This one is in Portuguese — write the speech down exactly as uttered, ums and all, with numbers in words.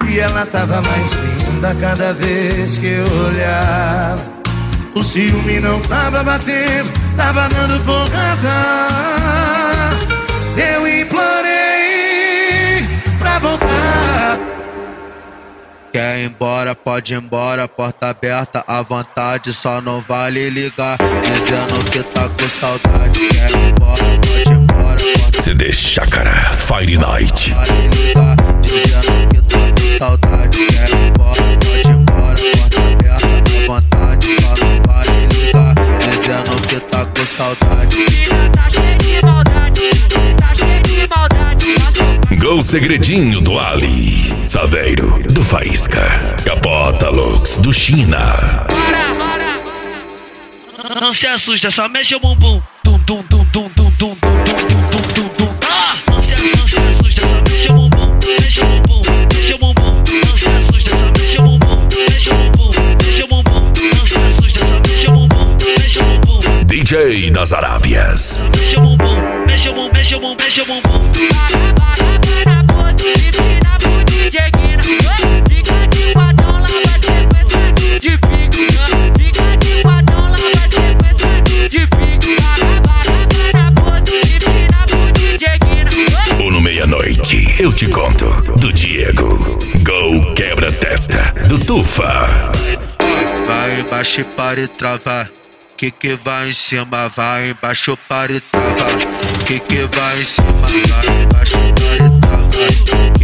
E ela tava mais linda cada vez que eu olhava. O ciúme não tava batendo, tava dando porrada. Eu implorei pra voltar. Quer ir embora, pode ir embora, porta aberta à vontade, só não vale ligar, dizendo que tá com saudade. Quer ir embora, pode ir embora, porta C D Chácara Fire Night. vale ligar, dizendo que tá com saudade. Quer ir embora, pode ir embora, porta aberta à vontade, só não vale ligar, dizendo que tá com saudade. Tá cheio de maldade, tá cheio de maldade. Gol Segredinho do Ali, Saveiro do Faísca, Capota Lux do China. Para, para. Não se assusta, só mexe o bumbum. Tum, tum, tum, tum, tum, tum, tum, tum, tum, tum, tum. Ah! Não se, não se assusta, só mexe o bumbum. Mexe o bumbum, mexe o bumbum. Não se assusta, só mexe o bumbum. Mexe o bumbum, mexe o bumbum. Não se assusta, só mexe o bumbum. Mexe o bumbum. D J das Arábias. Mexe o bumbum, mexe o bumbum, mexe o bumbum, mexe o bumbum. Para, para, para, pose, empina pro D J Guina. Fica de quadrão, lá vai sequência de fico. Fica de quadrão, lá vai sequência de fico. Para, para, para, pose, empina pro D J Guina. Ou no meia-noite, eu te conto, do Diego. Gol Quebra-Testa, do Tufa. Vai embaixo e para e travar. Que que vai em cima, vai embaixo para e travar. Que que vai em cima, vai embaixo para e travar.